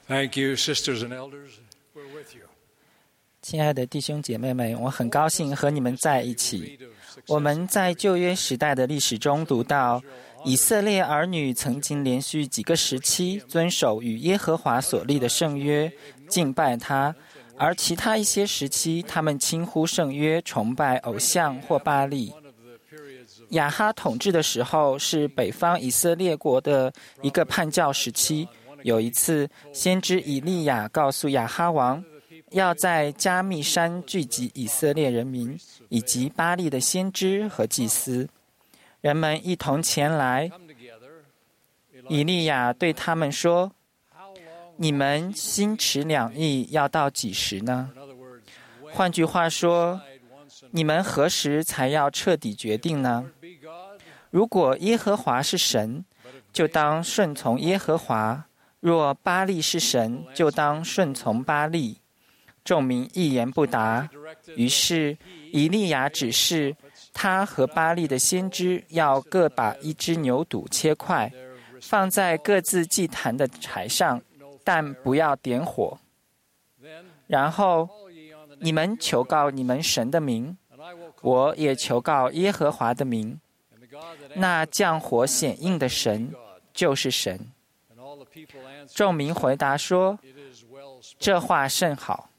Thank you, sisters and elders. We're with you. 亲爱的弟兄姐妹们，我很高兴和你们在一起。我们在旧约时代的历史中读到，以色列儿女曾经连续几个时期遵守与耶和华所立的圣约，敬拜他；而其他一些时期，他们轻忽圣约，崇拜偶像或巴力。亚哈统治的时候是北方以色列国的一个叛教时期。有一次，先知以利亚告诉亚哈王，要在加密山聚集以色列人民以及巴力的先知和祭司。人们一同前来，以利亚对他们说：“你们心持两意要到几时呢？”换句话说，你们何时才要彻底决定呢？如果耶和华是神，就当顺从耶和华；若巴力是神，就当顺从巴力。众民一言不答。于是以利亚指示他和巴力的先知要各把一只牛犊切块，放在各自祭坛的柴上，但不要点火。然后你们求告你们神的名，我也求告耶和华的名。那降火显应的神就是神。众民回答说：“这话甚好。”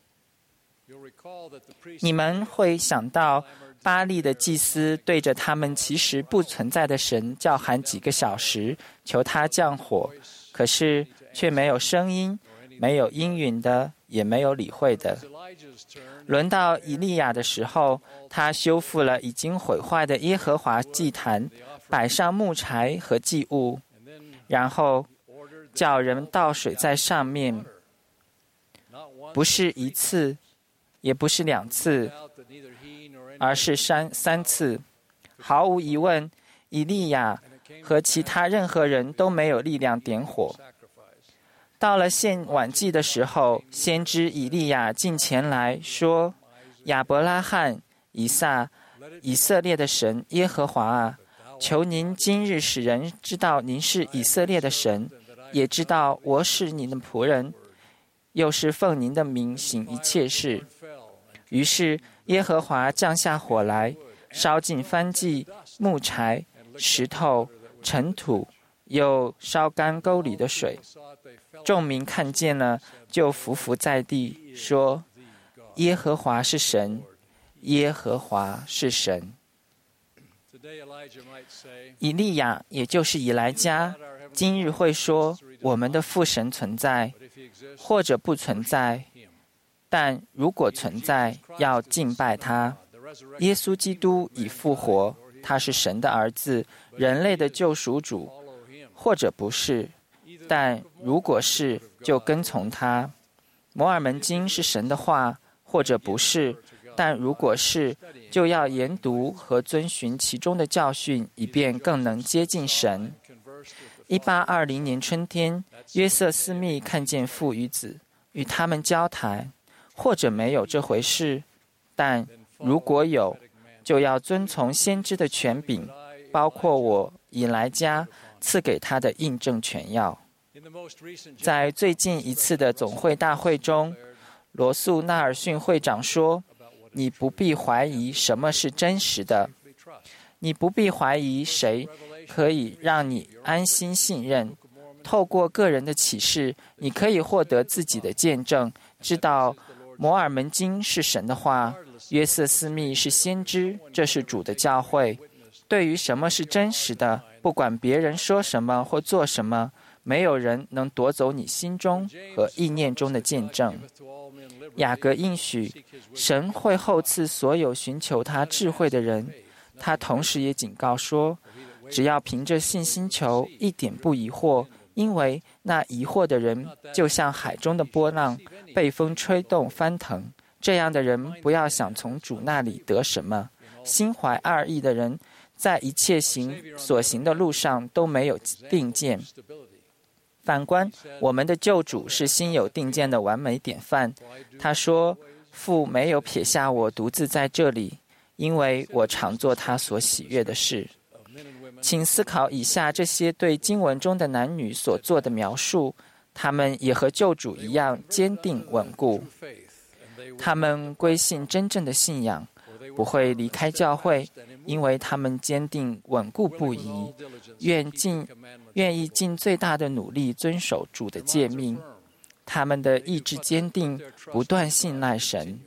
你们会想到巴力的祭司对着他们其实不存在的神叫喊几个小时，求他降火，可是却没有声音，没有应允的，也没有理会的。轮到以利亚的时候，他修复了已经毁坏的耶和华祭坛，摆上木柴和祭物，然后叫人倒水在上面，不是一次，也不是两次，而是三次。毫无疑问，以利亚和其他任何人都没有力量点火。到了献晚祭的时候，先知以利亚进前来说：“亚伯拉罕、以撒、以色列的神耶和华啊，求您今日使人知道您是以色列的神，也知道我是您的仆人，又是奉您的名行一切事。”于是耶和华降下火来，烧尽燔祭、木柴、石头、尘土，又烧干沟里的水。众民看见了，就伏伏在地，说：“耶和华是神，耶和华是神。”以利亚，也就是以莱加，今日会说：“我们的父神存在，或者不存在。但如果存在，要敬拜他。耶稣基督已复活，他是神的儿子，人类的救赎主。或者不是，但如果是，就跟从他。摩尔门经是神的话，或者不是，但如果是，就要研读和遵循其中的教训，以便更能接近神。1820年春天，约瑟斯密看见父与子，与他们交谈。或者没有这回事，但如果有，就要遵从先知的权柄，包括我以莱加赐给他的印证权要。在最近一次的总会大会中，罗素纳尔逊会长说：“你不必怀疑什么是真实的，你不必怀疑谁可以让你安心信任。透过个人的启示，你可以获得自己的见证，知道摩尔门经是神的话，约瑟斯密是先知，这是主的教诲。对于什么是真实的，不管别人说什么或做什么，没有人能夺走你心中和意念中的见证。”雅各应许，神会厚赐所有寻求他智慧的人。他同时也警告说，只要凭着信心求，一点不疑惑，因为那疑惑的人就像海中的波浪，被风吹动翻腾。这样的人不要想从主那里得什么。心怀二意的人，在一切所行的路上都没有定见。反观我们的救主是心有定见的完美典范。他说：“父没有撇下我独自在这里，因为我常做他所喜悦的事。”请思考以下这些对经文中的男女所做的描述， 他们也和救主一样坚定稳固。他们归信真正的信仰，不会离开教会，因为他们坚定稳固不移，愿意尽最大的努力遵守主的诫命。他们的意志坚定，不断信赖神。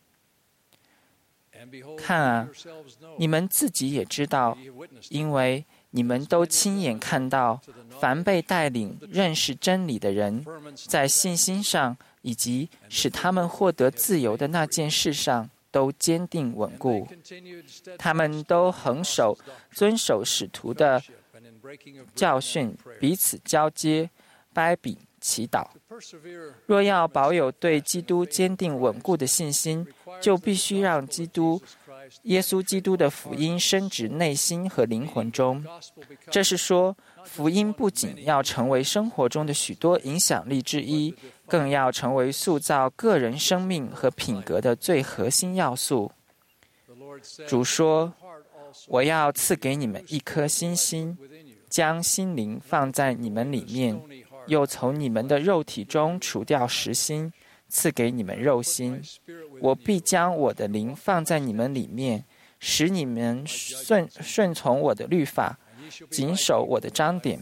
看啊，你们自己也知道，因为你们都亲眼看到，凡被带领认识真理的人，在信心上以及使他们获得自由的那件事上，都坚定稳固。他们都恒守遵守使徒的教训，彼此交接、掰饼、祈祷。若要保有对基督坚定稳固的信心，就必须让耶稣基督的福音深植内心和灵魂中。这是说，福音不仅要成为生活中的许多影响力之一，更要成为塑造个人生命和品格的最核心要素。主说：“我要赐给你们一颗新心，将心灵放在你们里面，又从你们的肉体中除掉实心，赐给你们肉心。我必将我的灵放在你们里面，使你们顺从我的律法，谨守我的章典。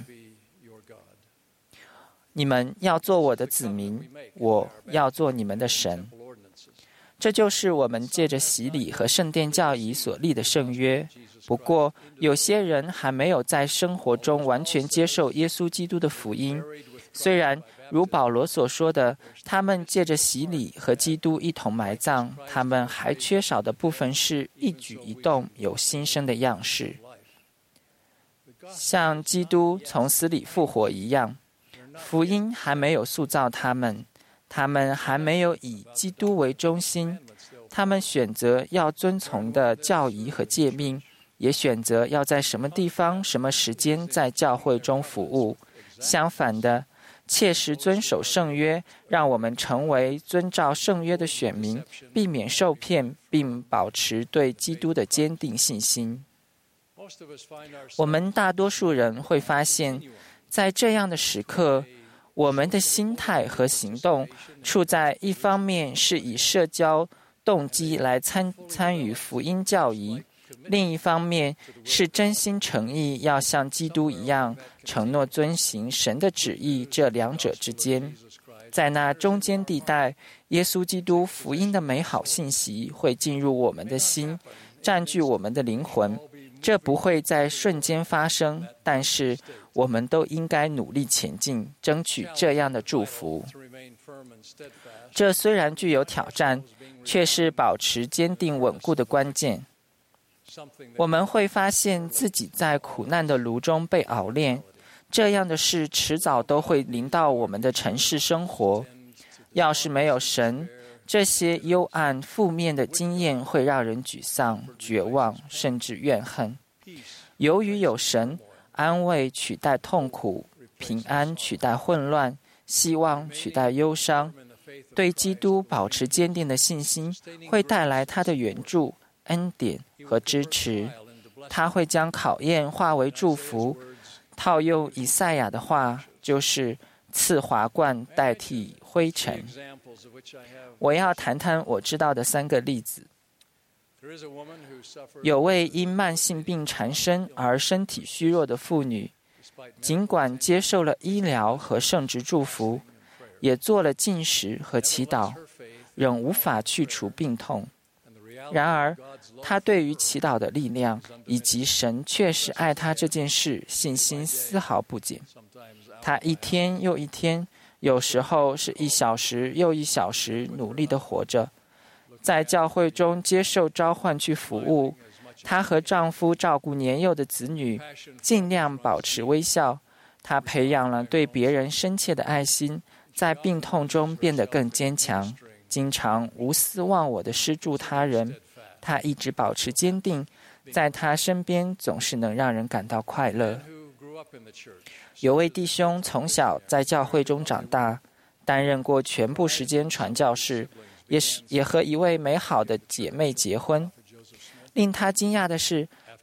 你们要做我的子民，我要做你们的神。”这就是我们借着洗礼和圣殿教义所立的圣约。不过，有些人还没有在生活中完全接受耶稣基督的福音。虽然如保罗所说的，他们借着洗礼和基督一同埋葬，他们还缺少的部分是一举一动有新生的样式，像基督从死里复活一样。福音还没有塑造他们，他们还没有以基督为中心，他们选择要遵从的教义和诫命，也选择要在什么地方、什么时间在教会中服务。相反的，切实遵守圣约，让我们成为遵照圣约的选民，避免受骗，并保持对基督的坚定信心。我们大多数人会发现，在这样的时刻，我们的心态和行动处在一方面是以社交动机来参与福音教义，另一方面是真心诚意要像基督一样承诺遵行神的旨意，这两者之间，在那中间地带，耶稣基督福音的美好信息会进入我们的心，占据我们的灵魂。这不会在瞬间发生，但是我们都应该努力前进，争取这样的祝福。这虽然具有挑战，却是保持坚定稳固的关键。我们会发现自己在苦难的炉中被熬炼，这样的事迟早都会临到我们的城市生活。要是没有神，这些幽暗负面的经验会让人沮丧、绝望，甚至怨恨。由于有神，安慰取代痛苦，平安取代混乱，希望取代忧伤。对基督保持坚定的信心，会带来他的援助、恩典和支持。他会将考验化为祝福。套用以赛亚的话，就是赐华冠代替灰尘。我要谈谈我知道的3个例子。有位因慢性病缠身而身体虚弱的妇女，尽管接受了医疗和圣职祝福，也做了禁食和祈祷，仍无法去除病痛。然而，她对于祈祷的力量以及神确实爱她这件事信心丝毫不减。她一天又一天，有时候是1小时又1小时努力地活着，在教会中接受召唤去服务。她和丈夫照顾年幼的子女，尽量保持微笑。她培养了对别人深切的爱心，在病痛中变得更坚强，经常无私忘我地施助他人。她一直保持坚定，在她身边总是能让人感到快乐。有位弟兄从小在教会中长大，担任过全部时间传教士，也和一位美好的姐妹结婚。令他惊讶的是，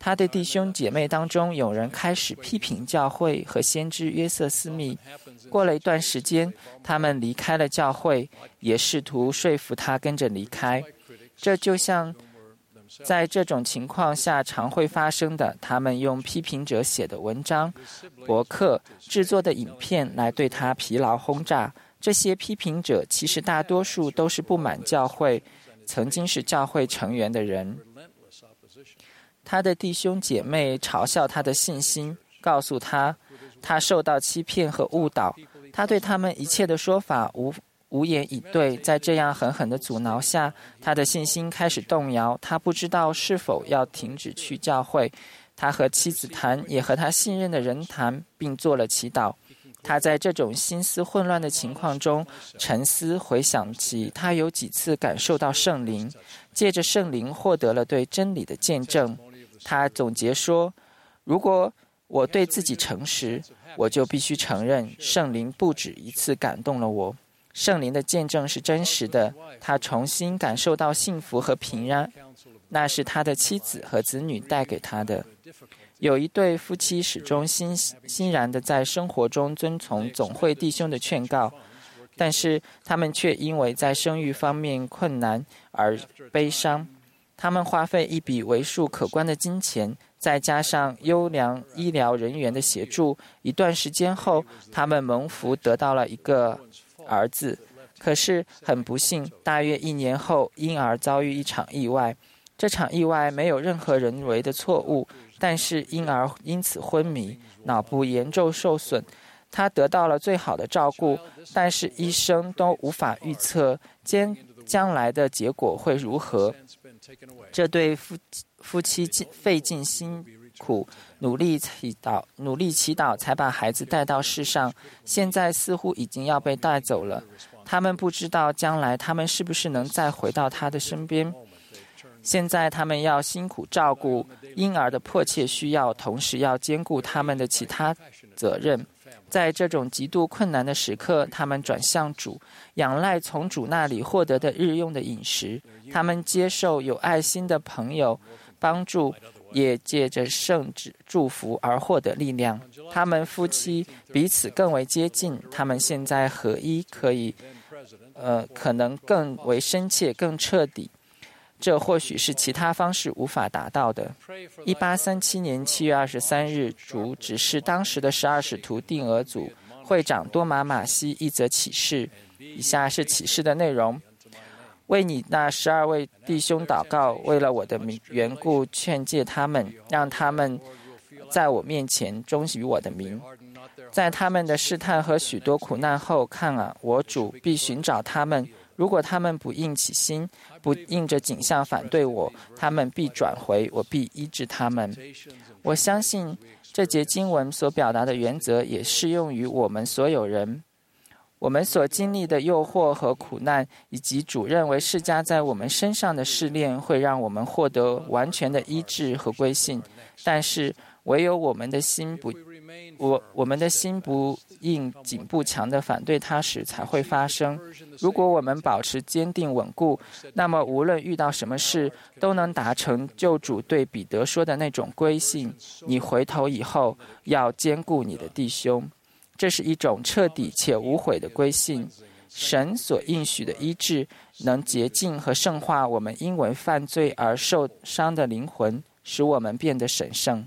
他的弟兄姐妹当中有人开始批评教会和先知约瑟斯密。过了一段时间，他们离开了教会，也试图说服他跟着离开。这就像在这种情况下常会发生的，他们用批评者写的文章、博客、制作的影片来对他疲劳轰炸。这些批评者其实大多数都是不满教会、曾经是教会成员的人。他的弟兄姐妹嘲笑他的信心，告诉他他受到欺骗和误导，他对他们一切的说法无言以对。在这样狠狠的阻挠下，他的信心开始动摇，他不知道是否要停止去教会。他和妻子谈，也和他信任的人谈，并做了祈祷。他在这种心思混乱的情况中沉思，回想起他有几次感受到圣灵，借着圣灵获得了对真理的见证。他总结说，如果我对自己诚实，我就必须承认圣灵不止一次感动了我。圣灵的见证是真实的，他重新感受到幸福和平安，那是他的妻子和子女带给他的。有一对夫妻始终欣然地在生活中遵从总会弟兄的劝告，但是他们却因为在生育方面困难而悲伤。他们花费一笔为数可观的金钱，再加上优良医疗人员的协助，一段时间后，他们蒙福得到了一个儿子。可是很不幸，大约1年后，婴儿遭遇一场意外。这场意外没有任何人为的错误，但是婴儿因此昏迷，脑部严重受损。他得到了最好的照顾，但是医生都无法预测将来的结果会如何。这对夫妻费尽辛苦，努力祈祷，才把孩子带到世上。现在似乎已经要被带走了。他们不知道将来他们是不是能再回到他的身边。现在他们要辛苦照顾婴儿的迫切需要，同时要兼顾他们的其他责任。在这种极度困难的时刻，他们转向主，仰赖从主那里获得的日用的饮食。他们接受有爱心的朋友帮助，也借着圣旨祝福而获得力量。他们夫妻彼此更为接近，他们现在合一，可能更为深切、更彻底。这或许是其他方式无法达到的。1837年7月23日，主指示当时的12使徒定额组会长多马马西一则启示。以下是启示的内容：为你那12位弟兄祷告，为了我的缘故劝诫他们，让他们在我面前忠于我的名。在他们的试探和许多苦难后，看啊，我主必寻找他们。如果他们不硬起心，不硬着颈项反对我，他们必转回，我必医治他们。我相信这节经文所表达的原则也适用于我们所有人。我们所经历的诱惑和苦难，以及主认为施加在我们身上的试炼，会让我们获得完全的医治和归信。但是唯有我们的心不硬颈不强地反对它时，才会发生。如果我们保持坚定稳固，那么无论遇到什么事，都能达成救主对彼得说的那种归信：你回头以后，要兼顾你的弟兄。这是一种彻底且无悔的归信。神所应许的医治，能洁净和圣化我们因为犯罪而受伤的灵魂，使我们变得神圣。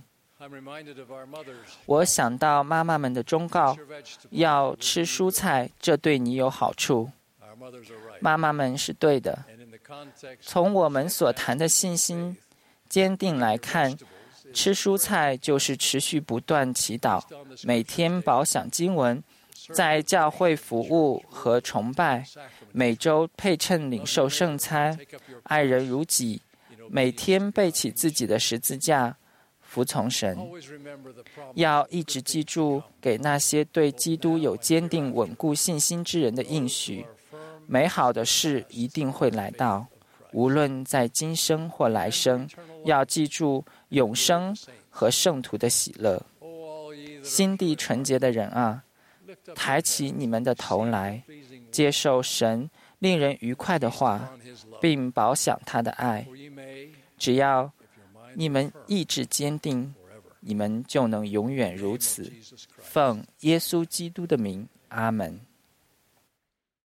我想到妈妈们的忠告，要吃蔬菜，这对你有好处。妈妈们是对的。从我们所谈的信心坚定来看，吃蔬菜就是持续不断祈祷，每天饱享经文，在教会服务和崇拜，每周配称领受圣餐，爱人如己，每天背起自己的十字架，服从神。要一直记住给那些对基督有坚定稳固信心之人的应许，美好的事一定会来到，无论在今生或来生。要记住永生和圣徒的喜乐。心地纯洁的人啊，抬起你们的头来，接受神令人愉快的话，并饱享他的爱。只要你们意志坚定，你们就能永远如此。奉耶稣基督的名，阿门。